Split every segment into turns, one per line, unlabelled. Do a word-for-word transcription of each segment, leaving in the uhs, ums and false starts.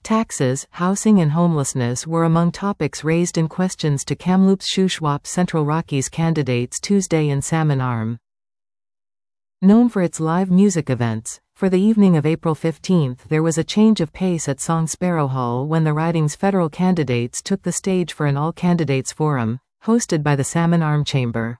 Taxes, housing and homelessness were among topics raised in questions to Kamloops Shuswap Central Rockies candidates Tuesday in Salmon Arm. Known for its live music events, for the evening of April fifteenth there was a change of pace at Song Sparrow Hall when the riding's federal candidates took the stage for an all-candidates forum, hosted by the Salmon Arm Chamber.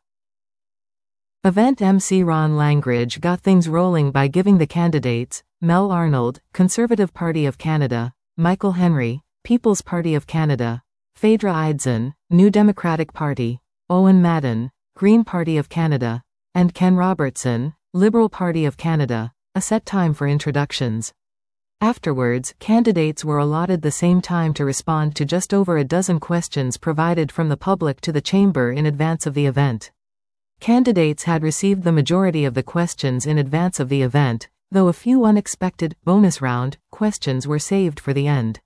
Event M C Ron Langridge got things rolling by giving the candidates, Mel Arnold, Conservative Party of Canada, Michael Henry, People's Party of Canada, Phaedra Eidson, New Democratic Party, Owen Madden, Green Party of Canada, and Ken Robertson, Liberal Party of Canada, a set time for introductions. Afterwards, candidates were allotted the same time to respond to just over a dozen questions provided from the public to the chamber in advance of the event. Candidates had received the majority of the questions in advance of the event, though a few unexpected, bonus round, questions were saved for the end.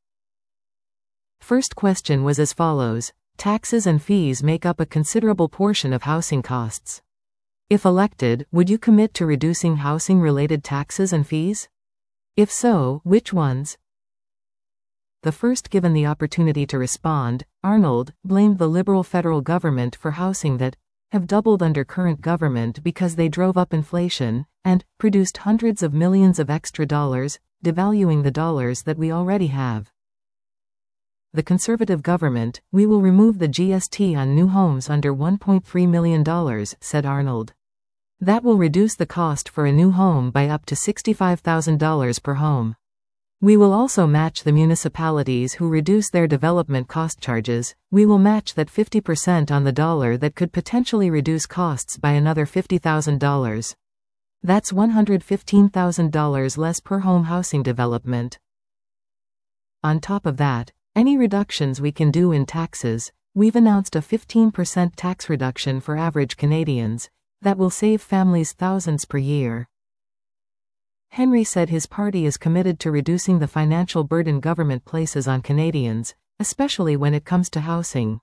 First question was as follows: taxes and fees make up a considerable portion of housing costs. If elected, would you commit to reducing housing-related taxes and fees? If so, which ones? The first given the opportunity to respond, Arnold blamed the Liberal federal government for housing that have doubled under current government because they drove up inflation, and produced hundreds of millions of extra dollars, devaluing the dollars that we already have. The Conservative government, we will remove the G S T on new homes under one point three million dollars, said Arnold. That will reduce the cost for a new home by up to sixty-five thousand dollars per home. We will also match the municipalities who reduce their development cost charges. We will match that fifty percent on the dollar that could potentially reduce costs by another fifty thousand dollars. That's one hundred fifteen thousand dollars less per home housing development. On top of that, any reductions we can do in taxes, we've announced a fifteen percent tax reduction for average Canadians, that will save families thousands per year. Henry said his party is committed to reducing the financial burden government places on Canadians, especially when it comes to housing.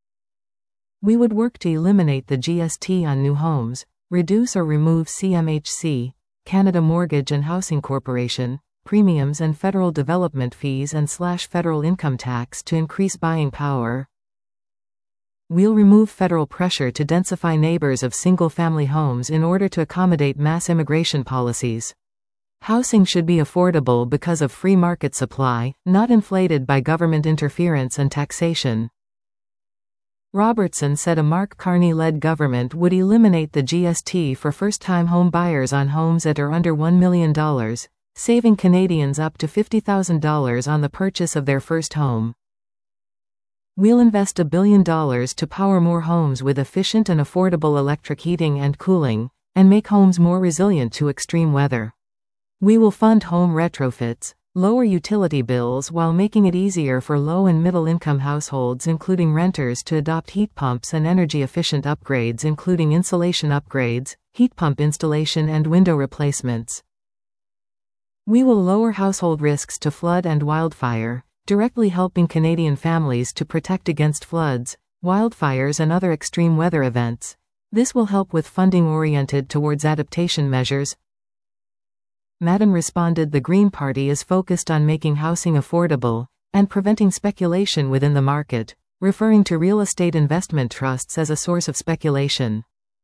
We would work to eliminate the G S T on new homes, reduce or remove C M H C, Canada Mortgage and Housing Corporation, premiums and federal development fees and slash federal income tax to increase buying power. We'll remove federal pressure to densify neighbors of single-family homes in order to accommodate mass immigration policies. Housing should be affordable because of free market supply, not inflated by government interference and taxation. Robertson said a Mark Carney-led government would eliminate the G S T for first-time home buyers on homes that are under one million dollars, saving Canadians up to fifty thousand dollars on the purchase of their first home. We'll invest a billion dollars to power more homes with efficient and affordable electric heating and cooling, and make homes more resilient to extreme weather. We will fund home retrofits, lower utility bills while making it easier for low and middle-income households including renters to adopt heat pumps and energy-efficient upgrades including insulation upgrades, heat pump installation and window replacements. We will lower household risks to flood and wildfire, directly helping Canadian families to protect against floods, wildfires and other extreme weather events. This will help with funding oriented towards adaptation measures. Madden responded the Green Party is focused on making housing affordable, and preventing speculation within the market, referring to real estate investment trusts as a source of speculation.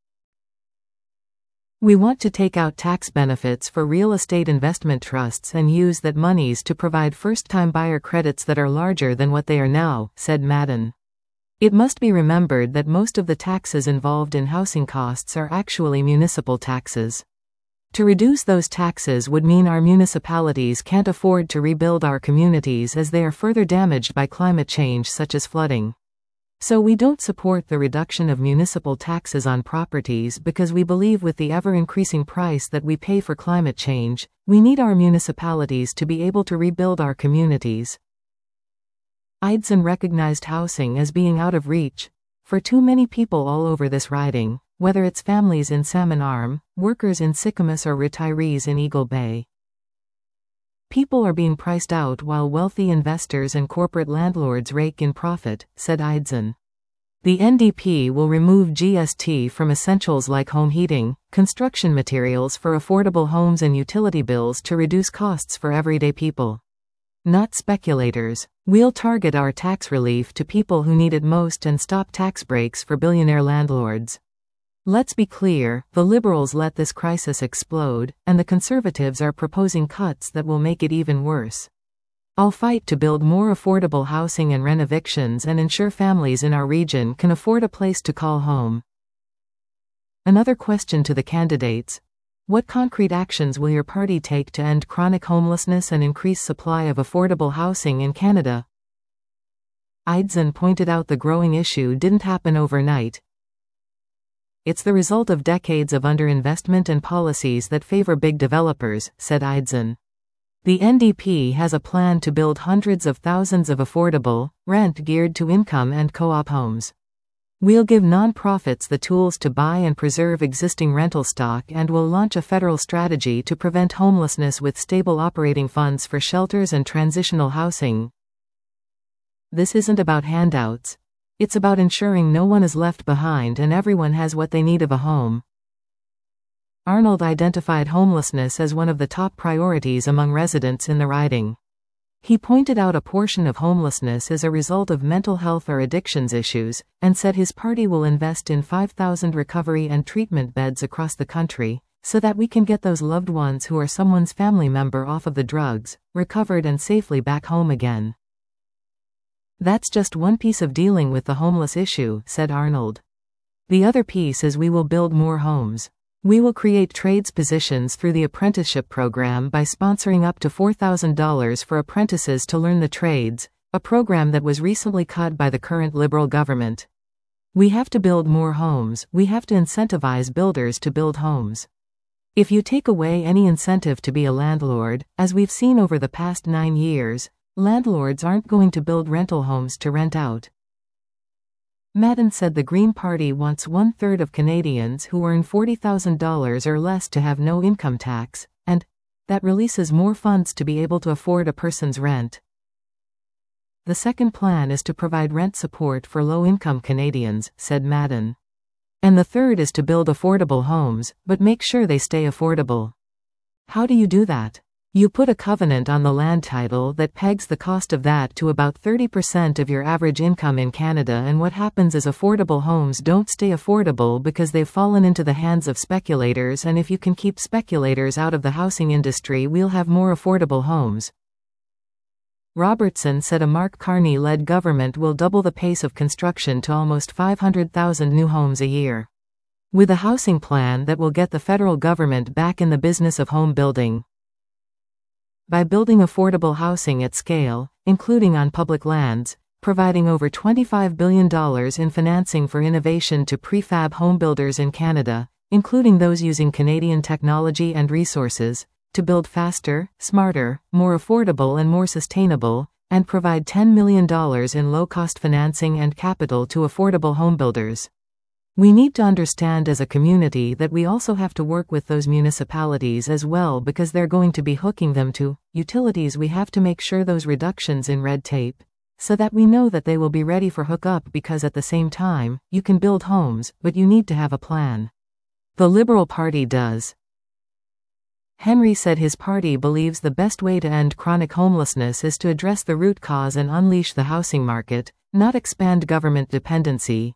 We want to take out tax benefits for real estate investment trusts and use that monies to provide first-time buyer credits that are larger than what they are now, said Madden. It must be remembered that most of the taxes involved in housing costs are actually municipal taxes. To reduce those taxes would mean our municipalities can't afford to rebuild our communities as they are further damaged by climate change such as flooding. So we don't support the reduction of municipal taxes on properties because we believe with the ever-increasing price that we pay for climate change, we need our municipalities to be able to rebuild our communities. Eidson recognized housing as being out of reach for too many people all over this riding, whether it's families in Salmon Arm, workers in Sycamus or retirees in Eagle Bay. People are being priced out while wealthy investors and corporate landlords rake in profit, said Eidson. The N D P will remove G S T from essentials like home heating, construction materials for affordable homes and utility bills to reduce costs for everyday people. not speculators. We'll target our tax relief to people who need it most and stop tax breaks for billionaire landlords. Let's be clear, the Liberals let this crisis explode, and the Conservatives are proposing cuts that will make it even worse. I'll fight to build more affordable housing and renovictions and ensure families in our region can afford a place to call home. Another question to the candidates: what concrete actions will your party take to end chronic homelessness and increase supply of affordable housing in Canada? Eidson pointed out the growing issue didn't happen overnight. It's the result of decades of underinvestment and policies that favor big developers, said Eidson. The N D P has a plan to build hundreds of thousands of affordable, rent-geared to income and co-op homes. We'll give non-profits the tools to buy and preserve existing rental stock, and will launch a federal strategy to prevent homelessness with stable operating funds for shelters and transitional housing. This isn't about handouts. It's about ensuring no one is left behind and everyone has what they need of a home. Arnold identified homelessness as one of the top priorities among residents in the riding. He pointed out a portion of homelessness is a result of mental health or addictions issues, and said his party will invest in five thousand recovery and treatment beds across the country, so that we can get those loved ones who are someone's family member off of the drugs, recovered and safely back home again. That's just one piece of dealing with the homeless issue, said Arnold. The other piece is we will build more homes. We will create trades positions through the apprenticeship program by sponsoring up to four thousand dollars for apprentices to learn the trades, a program that was recently cut by the current Liberal government. We have to build more homes. We have to incentivize builders to build homes. If you take away any incentive to be a landlord, as we've seen over the past nine years, landlords aren't going to build rental homes to rent out. Madden said the Green Party wants one-third of Canadians who earn forty thousand dollars or less to have no income tax, and that releases more funds to be able to afford a person's rent. The second plan is to provide rent support for low-income Canadians, said Madden. And the third is to build affordable homes, but make sure they stay affordable. How do you do that? You put a covenant on the land title that pegs the cost of that to about thirty percent of your average income in Canada, and what happens is affordable homes don't stay affordable because they've fallen into the hands of speculators, and if you can keep speculators out of the housing industry, we'll have more affordable homes. Robertson said a Mark Carney-led government will double the pace of construction to almost five hundred thousand new homes a year. With a housing plan that will get the federal government back in the business of home building. By building affordable housing at scale, including on public lands, providing over twenty-five billion dollars in financing for innovation to prefab homebuilders in Canada, including those using Canadian technology and resources, to build faster, smarter, more affordable and more sustainable, and provide ten million dollars in low-cost financing and capital to affordable homebuilders. We need to understand as a community that we also have to work with those municipalities as well, because they're going to be hooking them to utilities. We have to make sure those reductions in red tape, so that we know that they will be ready for hookup, because at the same time, you can build homes, but you need to have a plan. The Liberal Party does. Henry said his party believes the best way to end chronic homelessness is to address the root cause and unleash the housing market, not expand government dependency.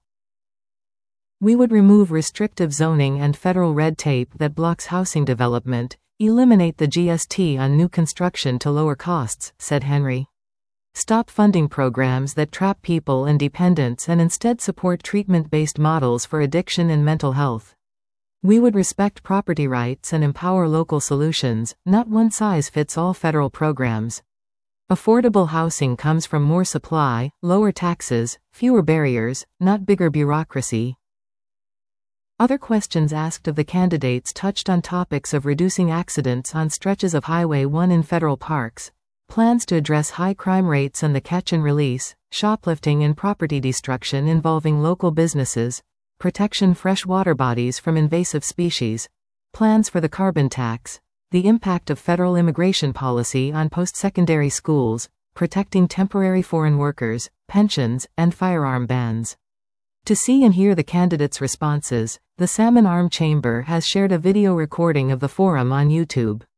We would remove restrictive zoning and federal red tape that blocks housing development, eliminate the G S T on new construction to lower costs, said Henry. Stop funding programs that trap people and dependents and instead support treatment-based models for addiction and mental health. We would respect property rights and empower local solutions, not one-size-fits-all federal programs. Affordable housing comes from more supply, lower taxes, fewer barriers, not bigger bureaucracy. Other questions asked of the candidates touched on topics of reducing accidents on stretches of Highway one in federal parks, plans to address high crime rates and the catch and release, shoplifting and property destruction involving local businesses, protection freshwater bodies from invasive species, plans for the carbon tax, the impact of federal immigration policy on post-secondary schools, protecting temporary foreign workers, pensions, and firearm bans. To see and hear the candidates' responses, the Salmon Arm Chamber has shared a video recording of the forum on YouTube.